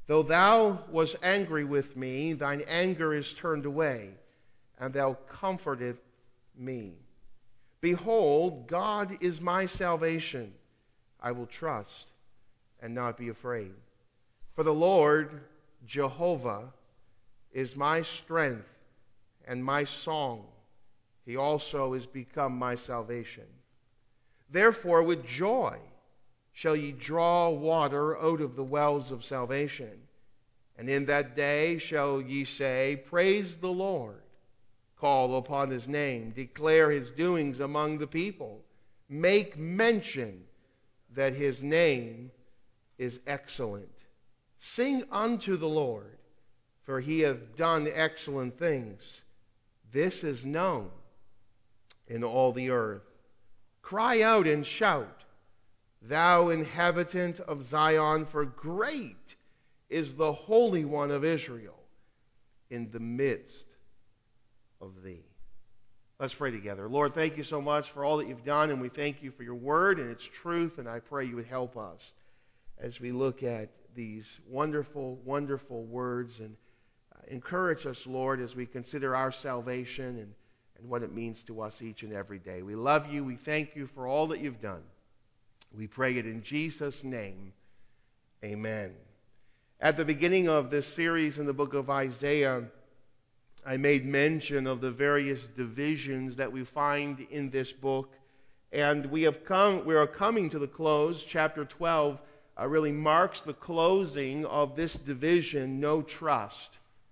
Though thou wast angry with me, thine anger is turned away, and thou comfortest me. Behold, God is my salvation. I will trust and not be afraid. For the Lord, Jehovah, is my strength and my song. He also is become my salvation. Therefore, with joy shall ye draw water out of the wells of salvation. And in that day shall ye say, Praise the Lord. Call upon his name. Declare his doings among the people. Make mention that his name is excellent. Sing unto the Lord, for he hath done excellent things. This is known in all the earth. Cry out and shout, thou inhabitant of Zion, for great is the Holy One of Israel in the midst of thee. Let's pray together. Lord, thank you so much for all that you've done, and we thank you for your word and its truth, and I pray you would help us as we look at these wonderful, wonderful words, and encourage us, Lord, as we consider our salvation and what it means to us each and every day. We love you. We thank you for all that you've done. We pray it in Jesus' name. Amen. At the beginning of this series in the book of Isaiah, I made mention of the various divisions that we find in this book, and we are coming to the close. Chapter 12 really marks the closing of this division, no trust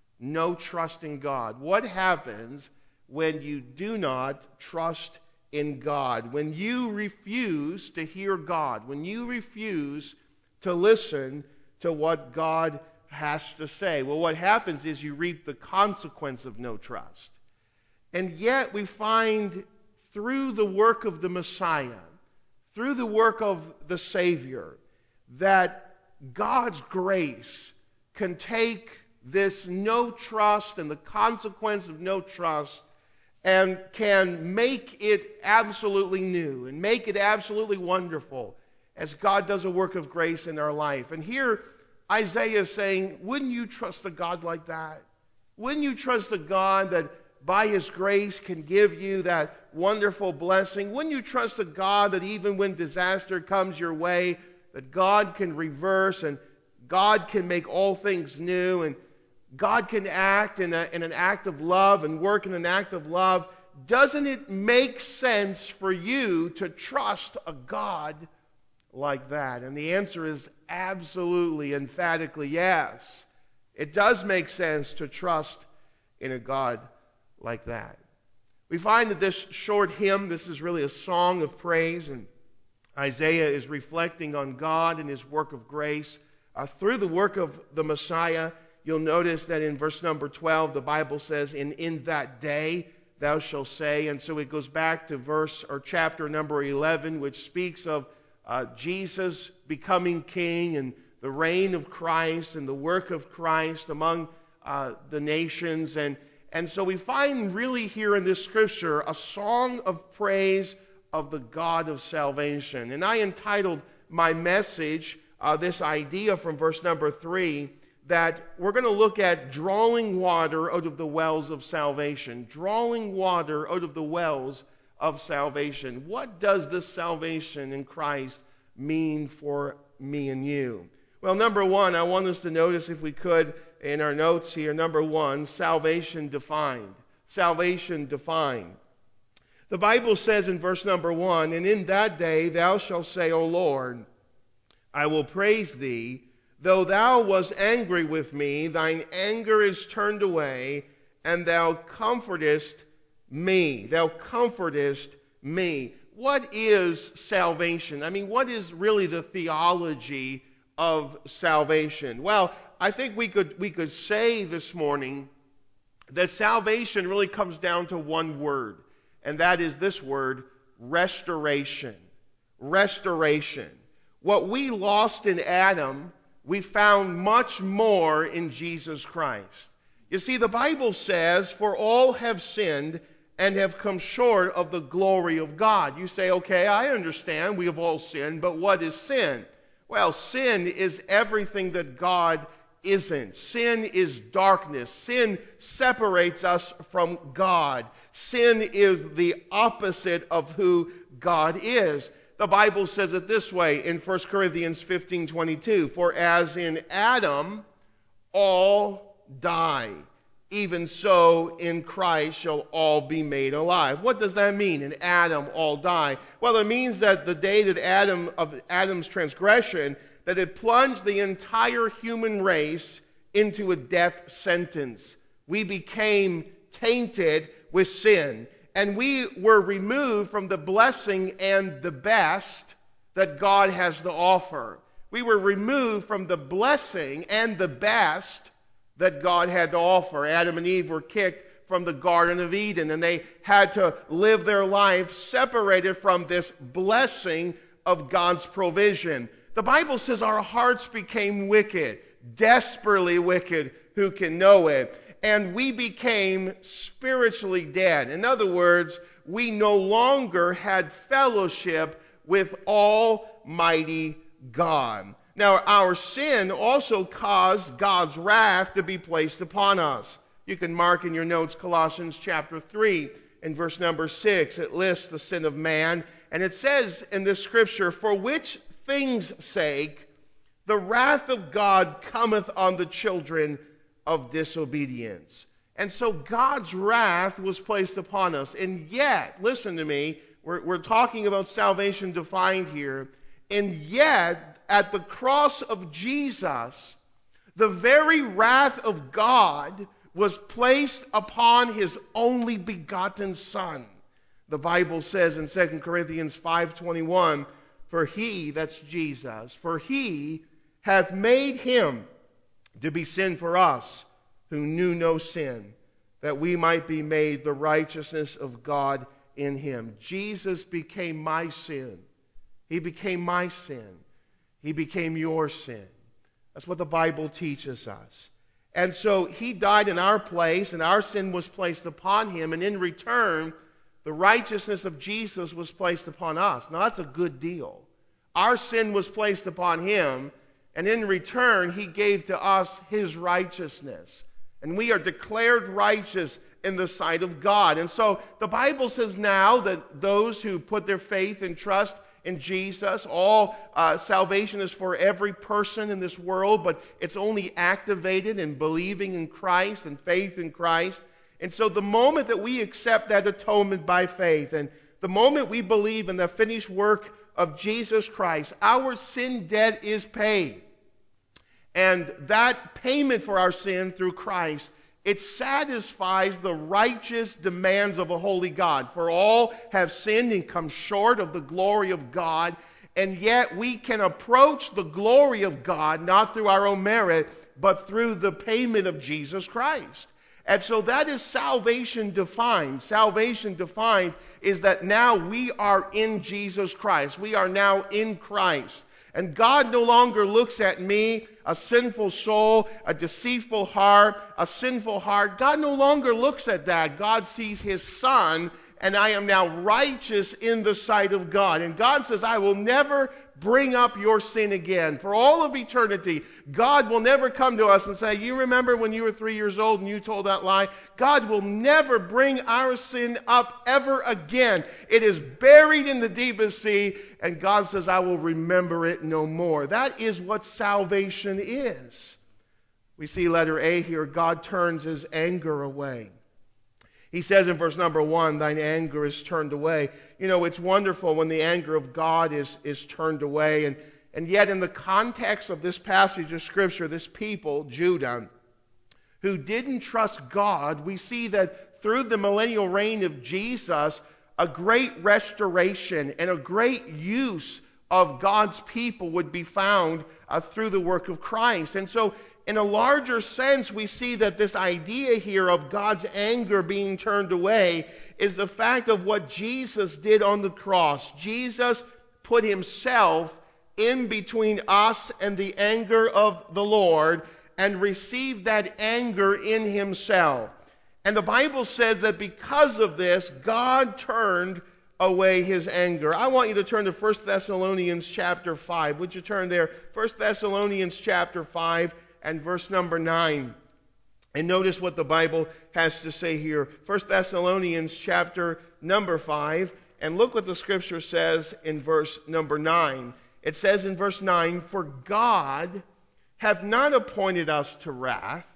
in God. What happens when you do not trust in God? When you refuse to hear God, when you refuse to listen to what God has to say. Well, what happens is you reap the consequence of no trust. And yet we find through the work of the Messiah, through the work of the Savior, that God's grace can take this no trust and the consequence of no trust and can make it absolutely new and make it absolutely wonderful as God does a work of grace in our life. And here Isaiah is saying, wouldn't you trust a God like that? Wouldn't you trust a God that by his grace can give you that wonderful blessing? Wouldn't you trust a God that even when disaster comes your way, that God can reverse and God can make all things new, and God can act in an act of love and work in an act of love? Doesn't it make sense for you to trust a God like that? And the answer is absolutely, emphatically yes. It does make sense to trust in a God like that. We find that this short hymn, this is really a song of praise, and Isaiah is reflecting on God and his work of grace through the work of the Messiah. You'll notice that in verse number 12, the Bible says, in that day thou shalt say. And so it goes back to verse or chapter number 11, which speaks of Jesus becoming king and the reign of Christ and the work of Christ among the nations. And so we find really here in this scripture a song of praise of the God of salvation. And I entitled my message, this idea from verse number 3, that we're going to look at drawing water out of the wells of salvation. Drawing water out of the wells of salvation. What does this salvation in Christ mean for me and you? Well, number one, I want us to notice, if we could, in our notes here, number one, salvation defined. Salvation defined. The Bible says in verse number 1, and in that day thou shalt say, O Lord, I will praise thee. Though thou wast angry with me, thine anger is turned away, and thou comfortest me. Thou comfortest me. What is salvation? I mean, what is really the theology of salvation? Well, I think we could say this morning that salvation really comes down to one word, and that is this word, restoration. Restoration. What we lost in Adam, we found much more in Jesus Christ. You see, the Bible says, for all have sinned and have come short of the glory of God. You say, okay, I understand, we have all sinned, but what is sin? Well, sin is everything that God isn't. Sin is darkness. Sin separates us from God. Sin is the opposite of who God is. The Bible says it this way in 1 Corinthians 15:22, "For as in Adam all die, even so in Christ shall all be made alive." What does that mean? In Adam all die. Well, it means that the day that Adam's transgression, that it plunged the entire human race into a death sentence. We became tainted with sin, and we were removed from the blessing and the best that God has to offer. We were removed from the blessing and the best that God had to offer. Adam and Eve were kicked from the Garden of Eden, and they had to live their life separated from this blessing of God's provision. The Bible says our hearts became wicked, desperately wicked, who can know it? And we became spiritually dead. In other words, we no longer had fellowship with Almighty God. Now, our sin also caused God's wrath to be placed upon us. You can mark in your notes Colossians chapter 3 and verse number 6. It lists the sin of man, and it says in this scripture, "For which things' sake the wrath of God cometh on the children of disobedience." And so God's wrath was placed upon us. And yet, listen to me, we're talking about salvation defined here, and yet at the cross of Jesus, the very wrath of God was placed upon His only begotten Son. The Bible says in 2 Corinthians 5:21, "For He," that's Jesus, "for He hath made Him to be sin for us, who knew no sin, that we might be made the righteousness of God in Him." Jesus became my sin. He became my sin. He became your sin. That's what the Bible teaches us. And so He died in our place, and our sin was placed upon Him, and in return, the righteousness of Jesus was placed upon us. Now that's a good deal. Our sin was placed upon Him, and in return, He gave to us His righteousness. And we are declared righteous in the sight of God. And so the Bible says now that those who put their faith and trust in Jesus, all salvation is for every person in this world, but it's only activated in believing in Christ and faith in Christ. And so the moment that we accept that atonement by faith, and the moment we believe in the finished work of Jesus Christ, our sin debt is paid. And that payment for our sin through Christ, it satisfies the righteous demands of a holy God. For all have sinned and come short of the glory of God, and yet we can approach the glory of God not through our own merit, but through the payment of Jesus Christ. And so that is salvation defined. Salvation defined is that now we are in Jesus Christ. We are now in Christ. And God no longer looks at me, a sinful soul, a deceitful heart, a sinful heart. God no longer looks at that. God sees His Son, and I am now righteous in the sight of God. And God says, I will never bring up your sin again. For all of eternity, God will never come to us and say, you remember when you were 3 years old and you told that lie? God will never bring our sin up ever again. It is buried in the deepest sea, and God says, I will remember it no more. That is what salvation is. We see letter A here, God turns His anger away. He says in verse number 1, thine anger is turned away. You know, it's wonderful when the anger of God is turned away. And yet in the context of this passage of Scripture, this people, Judah, who didn't trust God, we see that through the millennial reign of Jesus, a great restoration and a great use of God's people would be found through the work of Christ. And so in a larger sense, we see that this idea here of God's anger being turned away is the fact of what Jesus did on the cross. Jesus put Himself in between us and the anger of the Lord and received that anger in Himself. And the Bible says that because of this, God turned away His anger. I want you to turn to 1 Thessalonians chapter 5. Would you turn there? 1 Thessalonians chapter 5. and verse number 9. And notice what the Bible has to say here. 1 Thessalonians chapter number 5. And look what the Scripture says in verse number 9. It says in verse 9, "For God hath not appointed us to wrath."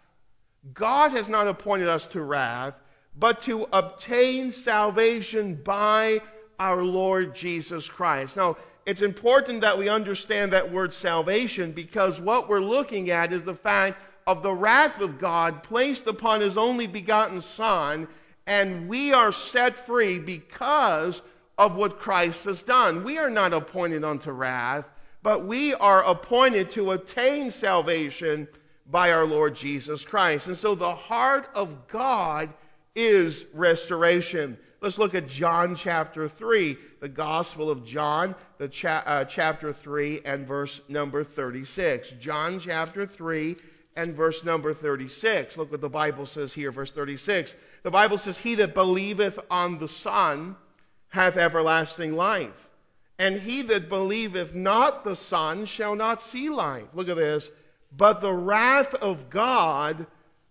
God has not appointed us to wrath, but to obtain salvation by our Lord Jesus Christ. Now, it's important that we understand that word salvation, because what we're looking at is the fact of the wrath of God placed upon His only begotten Son, and we are set free because of what Christ has done. We are not appointed unto wrath, but we are appointed to attain salvation by our Lord Jesus Christ. And so the heart of God is restoration. Let's look at John chapter 3, the Gospel of John, chapter 3 and verse number 36. John chapter 3 and verse number 36. Look what the Bible says here, verse 36. The Bible says, "He that believeth on the Son hath everlasting life, and he that believeth not the Son shall not see life." Look at this. "But the wrath of God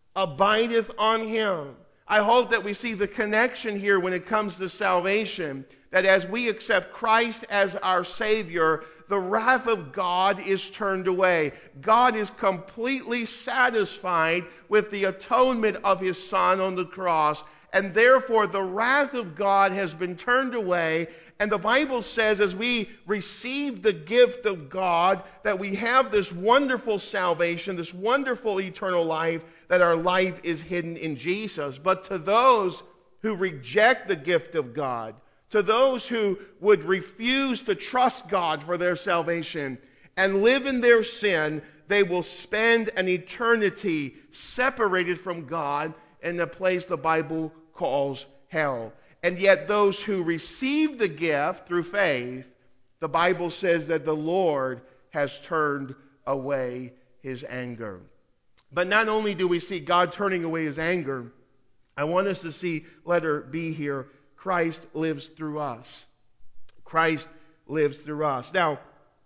abideth on him." I hope that we see the connection here when it comes to salvation, that as we accept Christ as our Savior, the wrath of God is turned away. God is completely satisfied with the atonement of His Son on the cross, and therefore the wrath of God has been turned away. And the Bible says, as we receive the gift of God, that we have this wonderful salvation, this wonderful eternal life, that our life is hidden in Jesus. But to those who reject the gift of God, to those who would refuse to trust God for their salvation and live in their sin, they will spend an eternity separated from God in a place the Bible calls hell. And yet those who receive the gift through faith, the Bible says that the Lord has turned away His anger. But not only do we see God turning away His anger, I want us to see, letter B here, Christ lives through us. Christ lives through us. Now,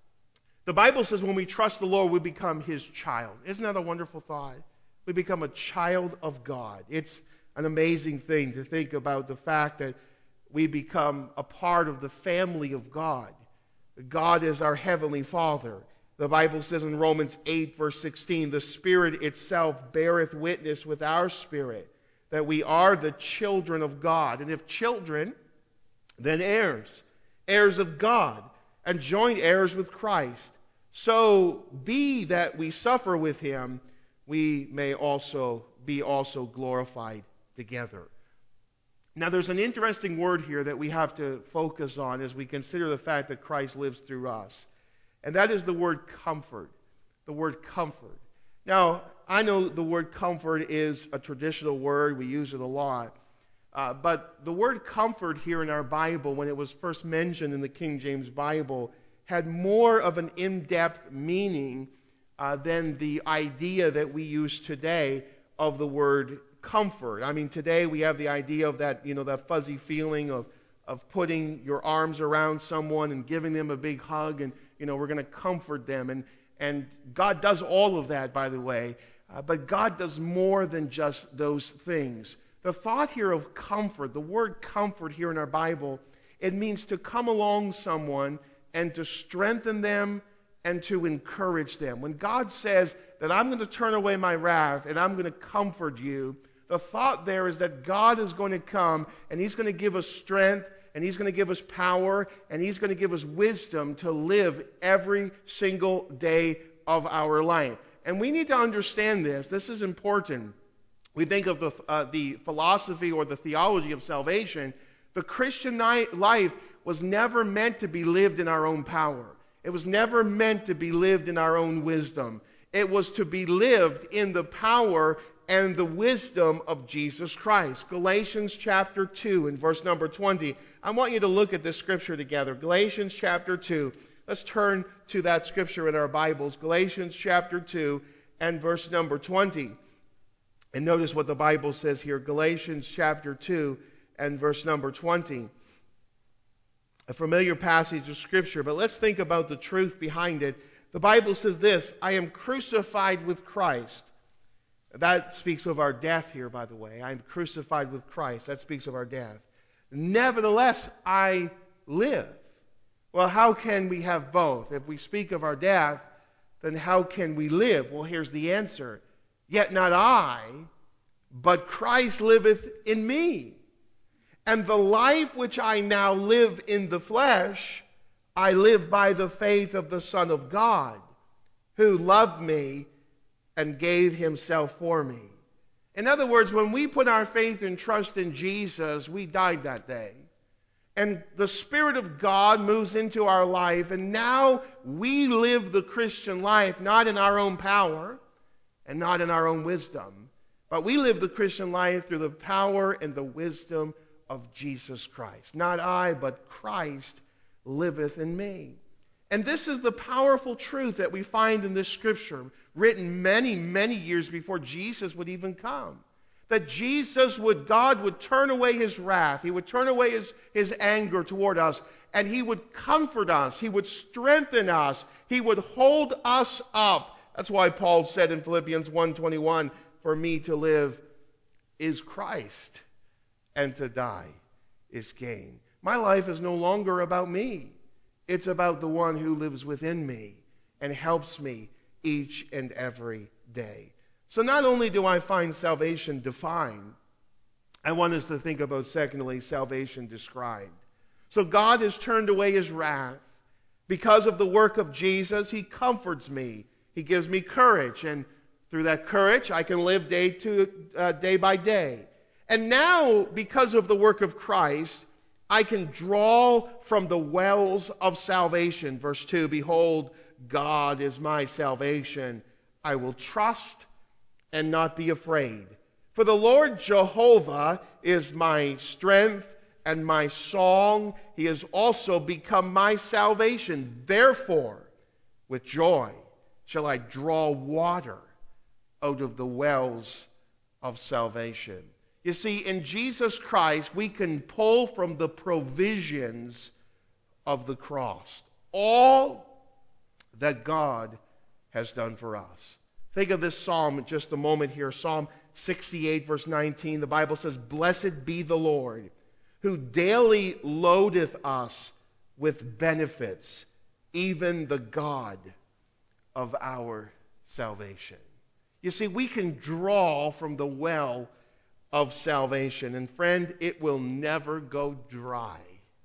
the Bible says when we trust the Lord, we become His child. Isn't that a wonderful thought? We become a child of God. It's an amazing thing to think about the fact that we become a part of the family of God. God is our Heavenly Father. The Bible says in Romans 8, verse 16, "The Spirit itself beareth witness with our spirit that we are the children of God. And if children, then heirs, heirs of God, and joint heirs with Christ. So be that we suffer with Him, we may also be glorified together." Now there's an interesting word here that we have to focus on as we consider the fact that Christ lives through us. And that is the word comfort. The word comfort. Now, I know the word comfort is a traditional word. We use it a lot. But the word comfort here in our Bible, when it was first mentioned in the King James Bible, had more of an in-depth meaning than the idea that we use today of the word comfort. I mean, today we have the idea of that, that fuzzy feeling of putting your arms around someone and giving them a big hug, and we're going to comfort them. And God does all of that, by the way. But God does more than just those things. The thought here of comfort, the word comfort here in our Bible, it means to come along someone and to strengthen them and to encourage them. When God says that I'm going to turn away my wrath and I'm going to comfort you, the thought there is that God is going to come and He's going to give us strength, and He's going to give us power, and He's going to give us wisdom to live every single day of our life. And we need to understand this. This is important. We think of the philosophy or the theology of salvation. The Christian life was never meant to be lived in our own power. It was never meant to be lived in our own wisdom. It was to be lived in the power and the wisdom of Jesus Christ. Galatians chapter 2 and verse number 20. I want you to look at this scripture together. Galatians chapter 2. Let's turn to that scripture in our Bibles. Galatians chapter 2 and verse number 20. And notice what the Bible says here. Galatians chapter 2 and verse number 20. A familiar passage of scripture, but let's think about the truth behind it. The Bible says this, I am crucified with Christ. That speaks of our death here, by the way. I am crucified with Christ. That speaks of our death. Nevertheless, I live. Well, how can we have both? If we speak of our death, then how can we live? Well, here's the answer. Yet not I, but Christ liveth in me. And the life which I now live in the flesh, I live by the faith of the Son of God, who loved me and gave himself for me. In other words, when we put our faith and trust in Jesus, we died that day. And the Spirit of God moves into our life, and now we live the Christian life not in our own power and not in our own wisdom, but we live the Christian life through the power and the wisdom of Jesus Christ. Not I, but Christ liveth in me. And this is the powerful truth that we find in this scripture, written many, many years before Jesus would even come. That God would turn away his wrath. He would turn away his anger toward us. And he would comfort us. He would strengthen us. He would hold us up. That's why Paul said in Philippians 1:21, for me to live is Christ, and to die is gain. My life is no longer about me. It's about the one who lives within me and helps me each and every day. So not only do I find salvation defined, I want us to think about, secondly, salvation described. So God has turned away his wrath. Because of the work of Jesus, he comforts me. He gives me courage. And through that courage, I can live day by day. And now, because of the work of Christ, I can draw from the wells of salvation. Verse 2, behold, God is my salvation. I will trust and not be afraid. For the Lord Jehovah is my strength and my song. He has also become my salvation. Therefore, with joy shall I draw water out of the wells of salvation. You see, in Jesus Christ, we can pull from the provisions of the cross. All that God has done for us. Think of this psalm in just a moment here. Psalm 68, verse 19. The Bible says, blessed be the Lord, who daily loadeth us with benefits, even the God of our salvation. You see, we can draw from the well of salvation. And friend, it will never go dry.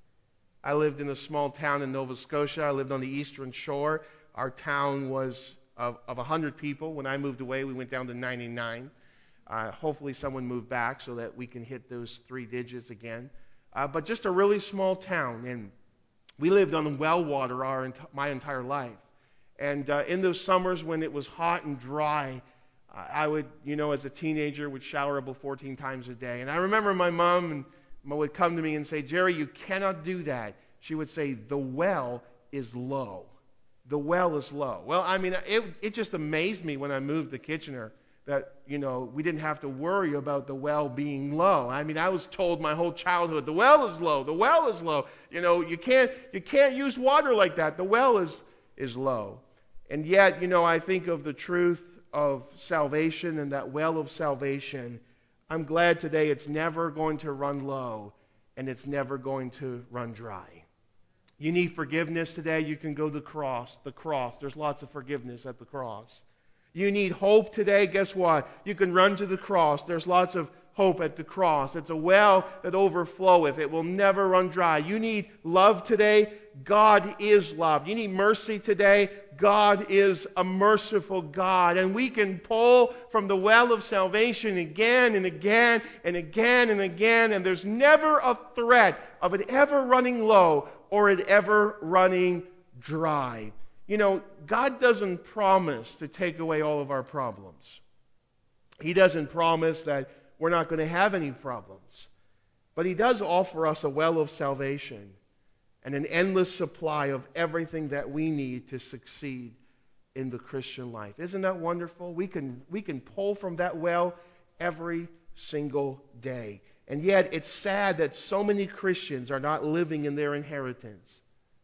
I lived in a small town in Nova Scotia. I lived on the eastern shore. Our town was of 100 people. When I moved away, we went down to 99. Hopefully someone moved back so that we can hit those 3 digits again. But just a really small town. And we lived on well water my entire life. And in those summers when it was hot and dry, I would, as a teenager, would shower about 14 times a day. And I remember my mom would come to me and say, Jerry, you cannot do that. She would say, the well is low. The well is low. Well, I mean, it just amazed me when I moved to Kitchener that, we didn't have to worry about the well being low. I mean, I was told my whole childhood, the well is low. The well is low. You can't use water like that. The well is low. And yet, I think of the truth of salvation and that well of salvation. I'm glad today it's never going to run low and it's never going to run dry. You need forgiveness today, you can go to the cross. There's lots of forgiveness at the cross. You need hope today, guess what? You can run to the cross. There's lots of hope at the cross. It's a well that overfloweth. It will never run dry. You need love today. God is love. You need mercy today. God is a merciful God. And we can pull from the well of salvation again and again and again and again. And there's never a threat of it ever running low or it ever running dry. God doesn't promise to take away all of our problems. He doesn't promise that we're not going to have any problems. But He does offer us a well of salvation and an endless supply of everything that we need to succeed in the Christian life. Isn't that wonderful? We can pull from that well every single day. And yet it's sad that so many Christians are not living in their inheritance.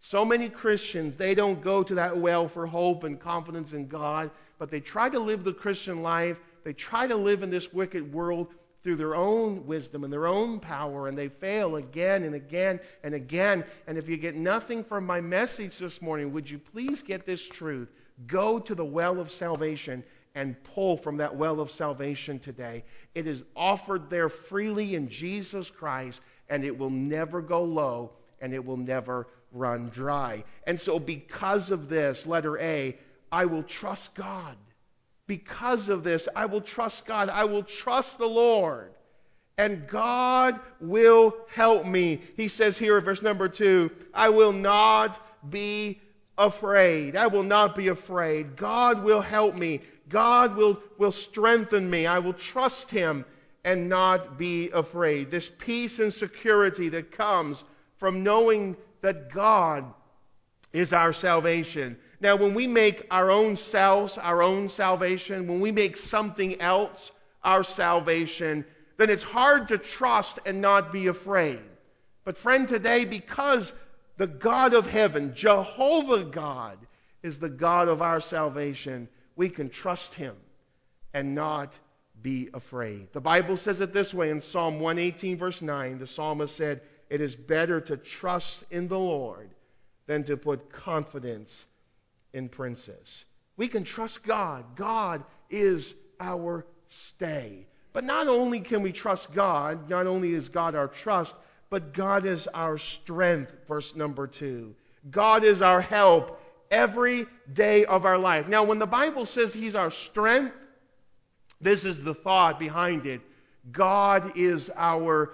So many Christians, they don't go to that well for hope and confidence in God, but they try to live the Christian life. They try to live in this wicked world through their own wisdom and their own power, and they fail again and again and again. And if you get nothing from my message this morning, would you please get this truth? Go to the well of salvation and pull from that well of salvation today. It is offered there freely in Jesus Christ, and it will never go low, and it will never run dry. And so because of this, letter A, I will trust God. Because of this, I will trust God. I will trust the Lord. And God will help me. He says here in verse number 2, I will not be afraid. I will not be afraid. God will help me. God will strengthen me. I will trust Him and not be afraid. This peace and security that comes from knowing that God is our salvation. Now, when we make our own selves our own salvation, when we make something else our salvation, then it's hard to trust and not be afraid. But friend, today, because the God of heaven, Jehovah God, is the God of our salvation, we can trust Him and not be afraid. The Bible says it this way in Psalm 118, verse 9. The psalmist said, it is better to trust in the Lord than to put confidence in princes. We can trust God. God is our stay. But not only can we trust God, not only is God our trust, but God is our strength, verse number 2. God is our help every day of our life. Now, when the Bible says He's our strength, this is the thought behind it. God is our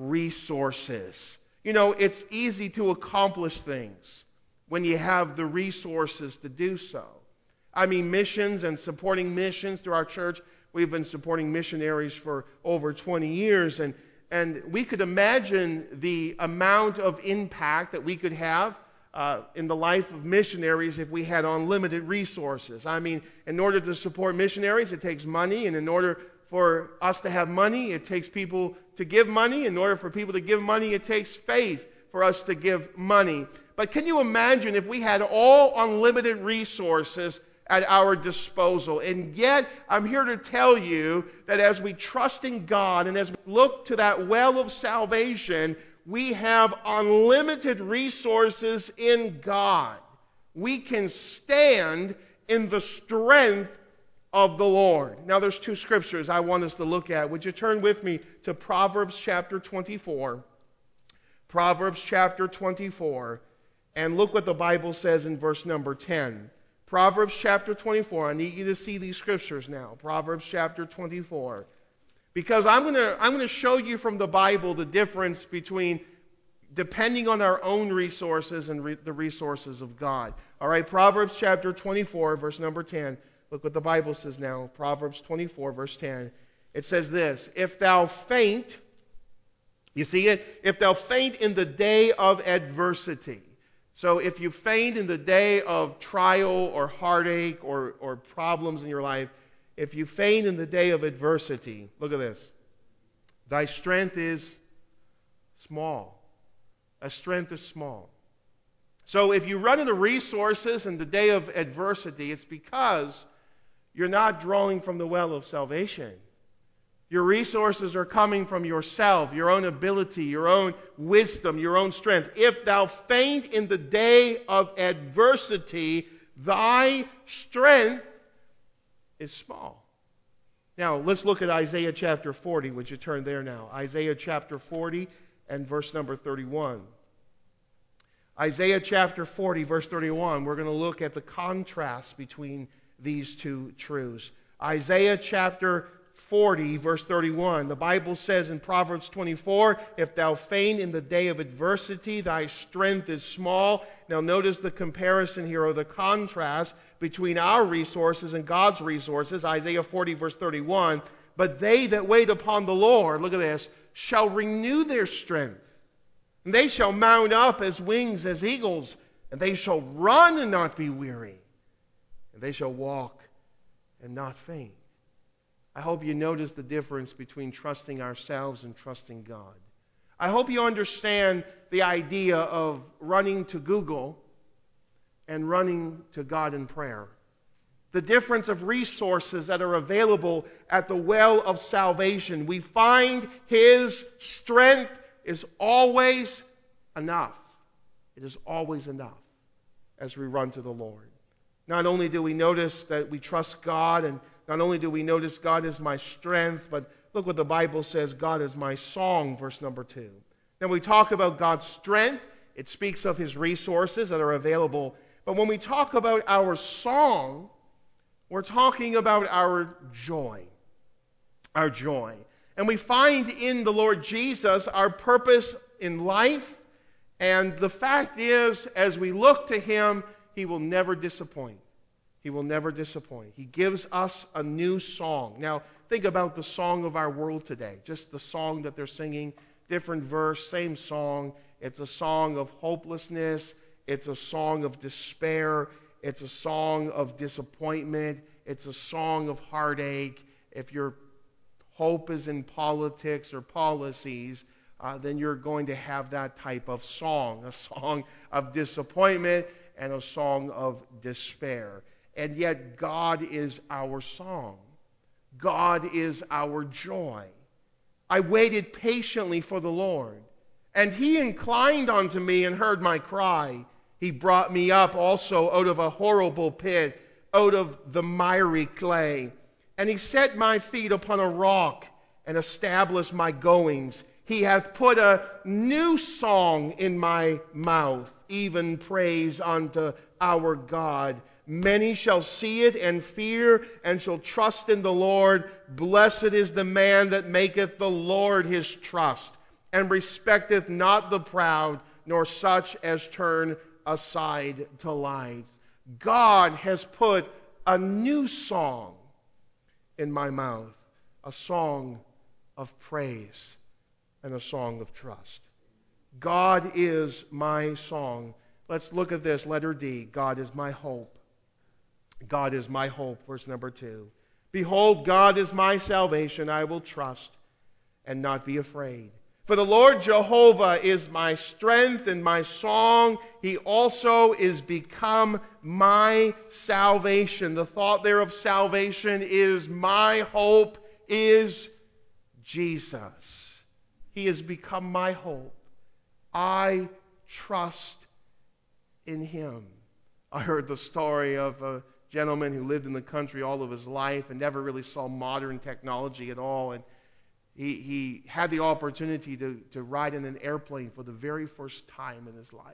resources. You know, it's easy to accomplish things when you have the resources to do so. I mean, missions and supporting missions through our church. We've been supporting missionaries for over 20 years, and we could imagine the amount of impact that we could have in the life of missionaries if we had unlimited resources. I mean, in order to support missionaries, it takes money, and in order for us to have money, it takes people to give money. In order for people to give money, it takes faith for us to give money. But can you imagine if we had all unlimited resources at our disposal? And yet, I'm here to tell you that as we trust in God and as we look to that well of salvation, we have unlimited resources in God. We can stand in the strength of the Lord. Now, there's two scriptures I want us to look at. Would you turn with me to Proverbs chapter 24? Proverbs chapter 24. And look what the Bible says in verse number 10. Proverbs chapter 24. I need you to see these scriptures now. Proverbs chapter 24. Because I'm going to show you from the Bible the difference between depending on our own resources and the resources of God. All right, Proverbs chapter 24, verse number 10. Look what the Bible says now. Proverbs 24, verse 10. It says this, if thou faint, you see it? If thou faint in the day of adversity. So if you faint in the day of trial or heartache or problems in your life, if you faint in the day of adversity, look at this. Thy strength is small. Thy strength is small. So if you run into resources in the day of adversity, it's because you're not drawing from the well of salvation. Your resources are coming from yourself, your own ability, your own wisdom, your own strength. If thou faint in the day of adversity, thy strength is small. Now, let's look at Isaiah chapter 40. Would you turn there now? Isaiah chapter 40 and verse number 31. Isaiah chapter 40, verse 31. We're going to look at the contrast between these two truths. Isaiah chapter 40, verse 31. The Bible says in Proverbs 24, if thou faint in the day of adversity, thy strength is small. Now notice the comparison here, or the contrast between our resources and God's resources. Isaiah 40, verse 31. But they that wait upon the Lord, look at this, shall renew their strength. And they shall mount up as wings as eagles. And they shall run and not be weary. And they shall walk and not faint. I hope you notice the difference between trusting ourselves and trusting God. I hope you understand the idea of running to Google and running to God in prayer. The difference of resources that are available at the well of salvation. We find His strength is always enough. It is always enough as we run to the Lord. Not only do we notice that we trust God, and not only do we notice God is my strength, but look what the Bible says, God is my song, verse number 2. Now we talk about God's strength. It speaks of His resources that are available. But when we talk about our song, we're talking about our joy. Our joy. And we find in the Lord Jesus our purpose in life. And the fact is, as we look to Him, He will never disappoint. He will never disappoint. He gives us a new song. Now, think about the song of our world today. Just the song that they're singing. Different verse, same song. It's a song of hopelessness. It's a song of despair. It's a song of disappointment. It's a song of heartache. If your hope is in politics or policies, then you're going to have that type of song. A song of disappointment and a song of despair. And yet God is our song. God is our joy. I waited patiently for the Lord, and He inclined unto me and heard my cry. He brought me up also out of a horrible pit, out of the miry clay. And He set my feet upon a rock and established my goings. He hath put a new song in my mouth, even praise unto our God. Many shall see it and fear, and shall trust in the Lord. Blessed is the man that maketh the Lord his trust, and respecteth not the proud, nor such as turn aside to lies. God has put a new song in my mouth, a song of praise and a song of trust. God is my song. Let's look at this, letter D. God is my hope. God is my hope, verse number 2. Behold, God is my salvation. I will trust and not be afraid. For the Lord Jehovah is my strength and my song. He also is become my salvation. The thought there of salvation is my hope is Jesus. He has become my hope. I trust in Him. I heard the story of a gentleman who lived in the country all of his life and never really saw modern technology at all. And he had the opportunity to ride in an airplane for the very first time in his life.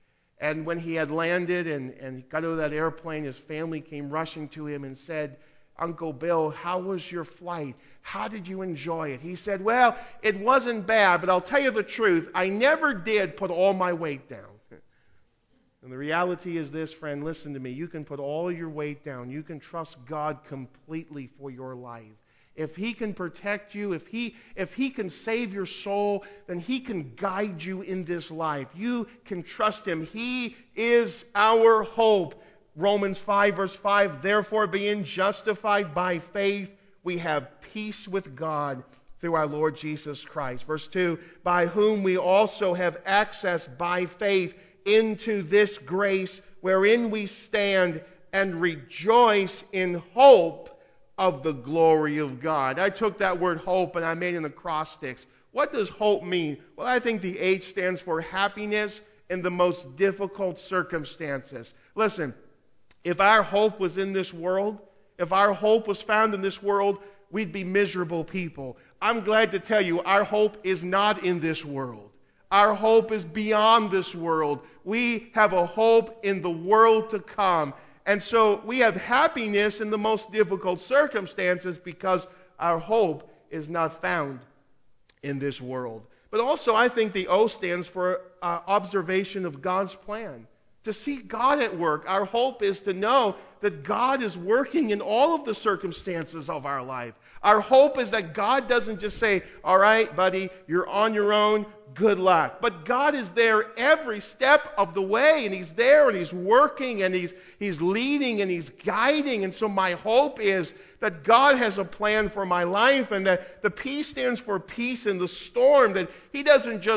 And when he had landed and got out of that airplane, his family came rushing to him and said, Uncle Bill, how was your flight? How did you enjoy it? He said, well, it wasn't bad, but I'll tell you the truth. I never did put all my weight down. And the reality is this, friend, listen to me. You can put all your weight down. You can trust God completely for your life. If He can protect you, if he can save your soul, then He can guide you in this life. You can trust Him. He is our hope. Romans 5 verse 5, therefore being justified by faith, we have peace with God through our Lord Jesus Christ. Verse 2, by whom we also have access by faith into this grace wherein we stand and rejoice in hope of the glory of God. I took that word hope and I made an acrostics. What does hope mean? Well, I think the H stands for happiness in the most difficult circumstances. Listen, if our hope was in this world, if our hope was found in this world, we'd be miserable people. I'm glad to tell you, our hope is not in this world. Our hope is beyond this world. We have a hope in the world to come. And so we have happiness in the most difficult circumstances because our hope is not found in this world. But also I think the O stands for observation of God's plan. To see God at work. Our hope is to know that God is working in all of the circumstances of our life. Our hope is that God doesn't just say, all right, buddy, you're on your own, good luck. But God is there every step of the way, and He's there, and He's working, and He's leading, and He's guiding. And so my hope is that God has a plan for my life, and that the P stands for peace in the storm, that He doesn't just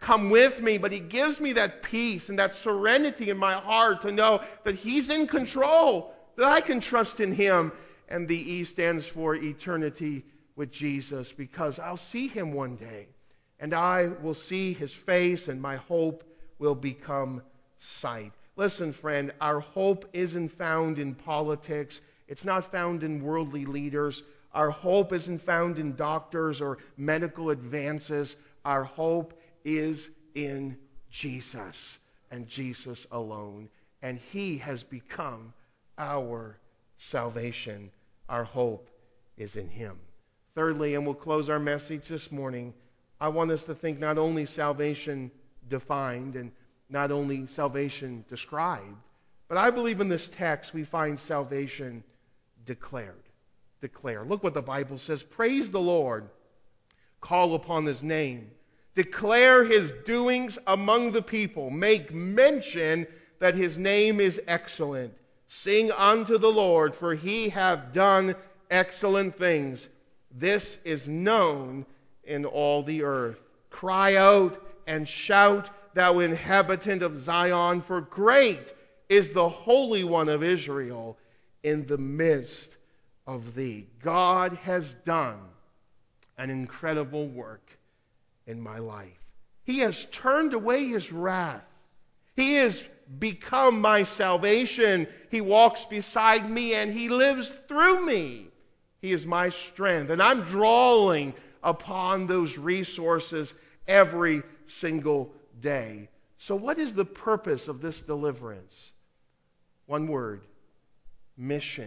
come with me, but He gives me that peace and that serenity in my heart to know that He's in control, that I can trust in Him. And the E stands for eternity with Jesus, because I'll see Him one day, and I will see His face, and my hope will become sight. Listen, friend, our hope isn't found in politics. It's not found in worldly leaders. Our hope isn't found in doctors or medical advances. Our hope is in Jesus and Jesus alone. And He has become our salvation. Our hope is in Him. Thirdly, and we'll close our message this morning, I want us to think not only salvation defined and not only salvation described, but I believe in this text we find salvation declared. Declare. Look what the Bible says. Praise the Lord. Call upon His name. Declare His doings among the people. Make mention that His name is excellent. Sing unto the Lord, for He hath done excellent things. This is known in all the earth. Cry out and shout, thou inhabitant of Zion, for great is the Holy One of Israel in the midst of thee. God has done an incredible work in my life. He has turned away His wrath. He has become my salvation. He walks beside me and He lives through me. He is my strength, and I'm drawing upon those resources every single day. So what is the purpose of this deliverance? One word: mission.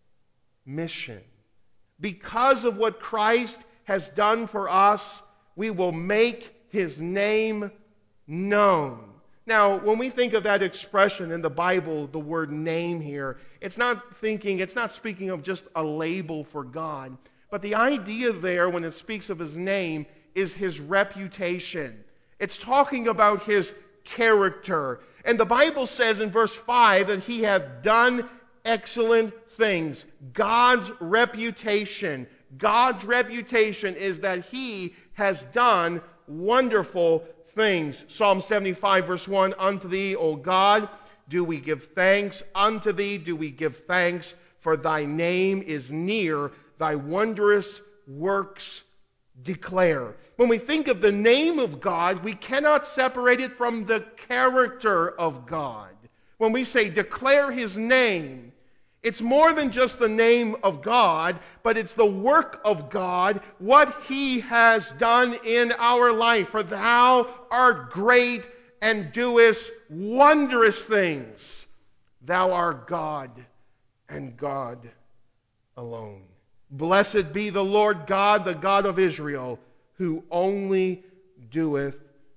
Mission. Because of what Christ has done for us, we will make His name known. Now, when we think of that expression in the Bible, the word name here, it's not speaking of just a label for God, but the idea there when it speaks of His name is His reputation. It's talking about His character. And the Bible says in verse 5 that He hath done excellent things. God's reputation is that He has done wonderful things. Psalm 75 verse 1, unto Thee, O God, do we give thanks. Unto Thee do we give thanks, for Thy name is near, Thy wondrous works declare. When we think of the name of God, we cannot separate it from the character of God. When we say declare His name, it's more than just the name of God, but it's the work of God, what He has done in our life. For Thou art great and doest wondrous things. Thou art God and God alone. Blessed be the Lord God, the God of Israel, who only doeth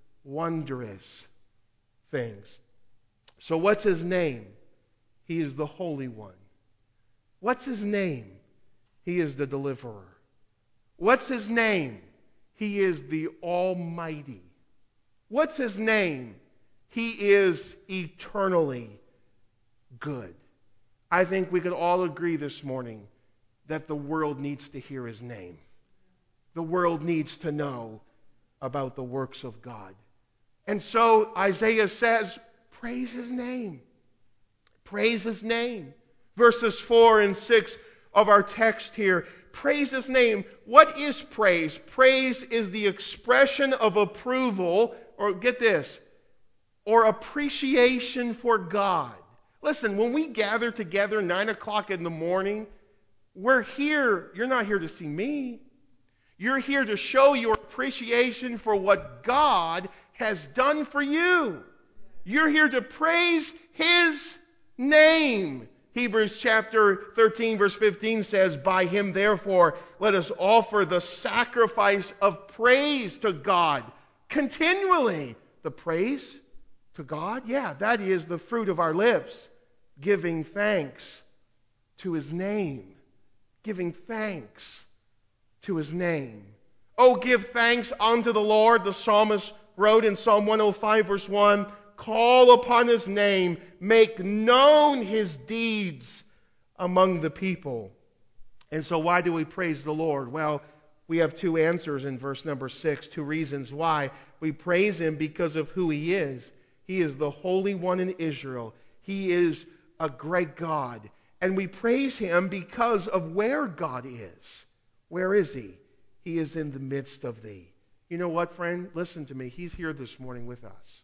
wondrous things. So what's His name? He is the Holy One. What's His name? He is the Deliverer. What's His name? He is the Almighty. What's His name? He is eternally good. I think we could all agree this morning that the world needs to hear His name. The world needs to know about the works of God. And so Isaiah says, praise His name. Praise His name. Verses 4 and 6 of our text here, praise His name. What is praise? Praise is the expression of approval, or get this, or appreciation for God. Listen, when we gather together 9 o'clock in the morning, we're here. You're not here to see me. You're here to show your appreciation for what God has done for you. You're here to praise His name. Hebrews chapter 13 verse 15 says, by Him therefore let us offer the sacrifice of praise to God continually. The praise to God? Yeah, that is the fruit of our lips. Giving thanks to His name. Giving thanks to His name. Oh, give thanks unto the Lord, the psalmist wrote in Psalm 105 verse 1, call upon His name, make known His deeds among the people. And so why do we praise the Lord? Well, we have two answers in verse number 6, two reasons why. We praise Him because of who He is. He is the Holy One in Israel. He is a great God. And we praise Him because of where God is. Where is He? He is in the midst of thee. You know what, friend? Listen to me. He's here this morning with us.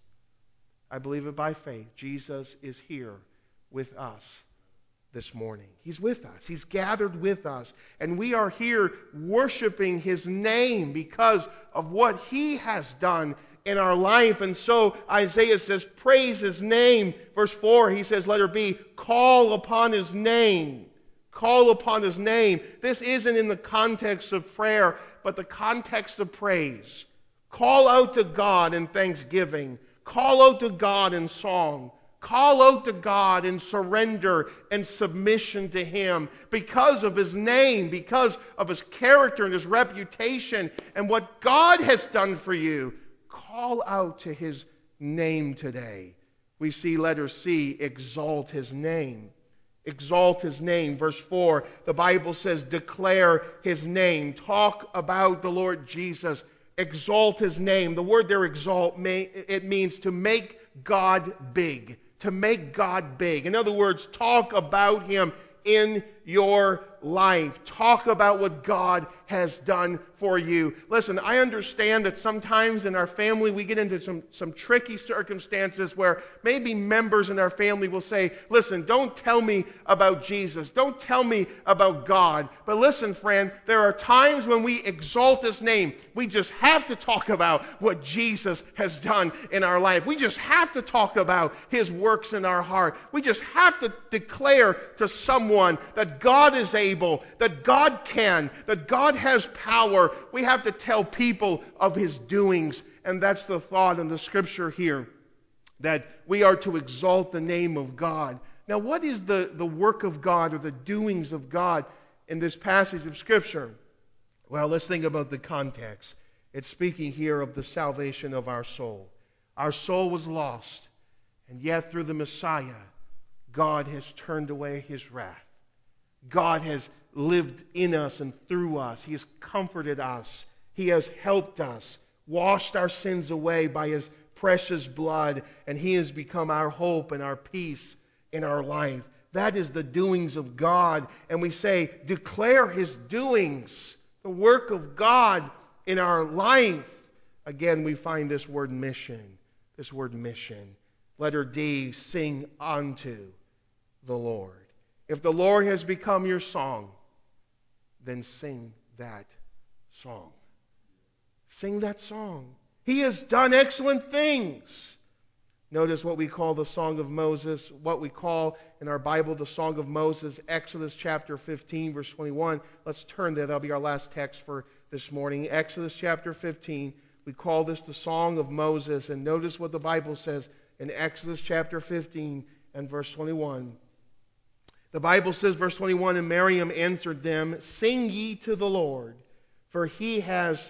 I believe it by faith. Jesus is here with us this morning. He's with us. He's gathered with us. And we are here worshiping His name because of what He has done in our life. And so Isaiah says, praise His name. Verse 4, he says, let her be, call upon His name. Call upon His name. This isn't in the context of prayer, but the context of praise. Call out to God in thanksgiving. Call out to God in song. Call out to God in surrender and submission to Him because of His name, because of His character and His reputation and what God has done for you. Call out to His name today. We see letter C, exalt His name. Exalt His name. Verse 4, the Bible says, declare His name. Talk about the Lord Jesus. Exalt His name. The word there, exalt, it means to make God big. To make God big. In other words, talk about Him in your life. Talk about what God has done for you. Listen, I understand that sometimes in our family we get into some tricky circumstances where maybe members in our family will say, listen, don't tell me about Jesus. Don't tell me about God. But listen, friend, there are times when we exalt His name. We just have to talk about what Jesus has done in our life. We just have to talk about His works in our heart. We just have to declare to someone that God is able, that God can, that God has power. We have to tell people of His doings. And that's the thought in the Scripture here, that we are to exalt the name of God. Now, what is the work of God or the doings of God in this passage of Scripture? Well, let's think about the context. It's speaking here of the salvation of our soul. Our soul was lost, and yet through the Messiah, God has turned away His wrath. God has lived in us and through us. He has comforted us. He has helped us, washed our sins away by His precious blood, and He has become our hope and our peace in our life. That is the doings of God. And we say, declare His doings, the work of God in our life. Again, we find this word mission. This word mission. Letter D, sing unto the Lord. If the Lord has become your song, then sing that song. Sing that song. He has done excellent things. Notice what we call the Song of Moses, what we call in our Bible the Song of Moses, Exodus chapter 15, verse 21. Let's turn there. That'll be our last text for this morning. Exodus chapter 15. We call this the Song of Moses. And notice what the Bible says in Exodus chapter 15 and verse 21. The Bible says, verse 21, and Miriam answered them, sing ye to the Lord, for He has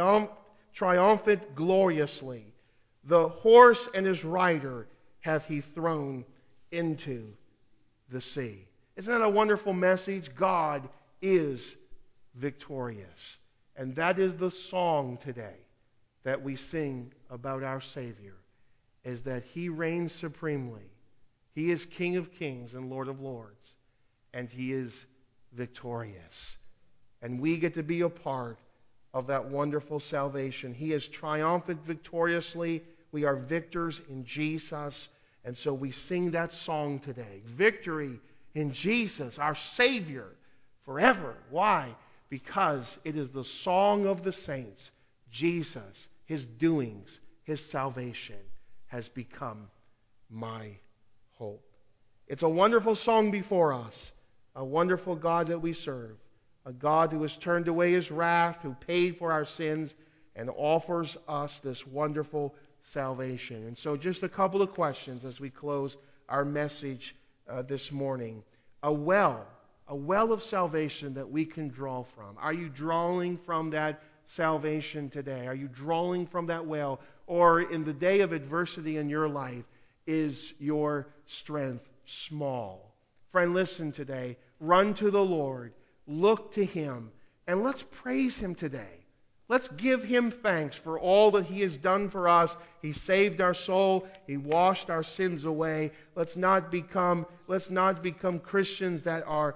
triumphed gloriously. The horse and his rider hath He thrown into the sea. Isn't that a wonderful message? God is victorious. And that is the song today that we sing about our Savior, is that He reigns supremely. He is King of kings and Lord of lords. And He is victorious. And we get to be a part of that wonderful salvation. He has triumphed victoriously. We are victors in Jesus. And so we sing that song today. Victory in Jesus, our Savior, forever. Why? Because it is the song of the saints. Jesus, His doings, His salvation has become my hope. It's a wonderful song before us. A wonderful God that we serve. A God who has turned away His wrath, who paid for our sins, and offers us this wonderful salvation. And so just a couple of questions as we close our message this morning. A well of salvation that we can draw from. Are you drawing from that salvation today? Are you drawing from that well? Or in the day of adversity in your life, is your strength small? Friend, listen today. Run to the Lord. Look to Him. And let's praise Him today. Let's give Him thanks for all that He has done for us. He saved our soul. He washed our sins away. Let's not become Christians that are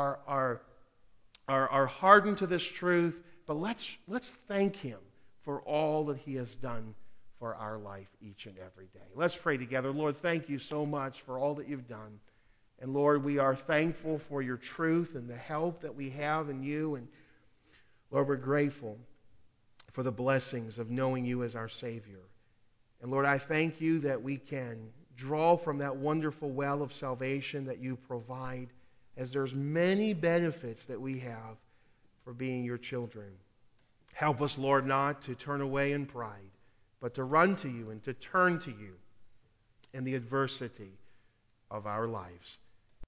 hardened to this truth, but let's thank Him for all that He has done for our life each and every day. Let's pray together. Lord, thank you so much for all that you've done. And Lord, we are thankful for your truth and the help that we have in you. And Lord, we're grateful for the blessings of knowing you as our Savior. And Lord, I thank you that we can draw from that wonderful well of salvation that you provide, as there's many benefits that we have for being your children. Help us, Lord, not to turn away in pride, but to run to you and to turn to you in the adversity of our lives.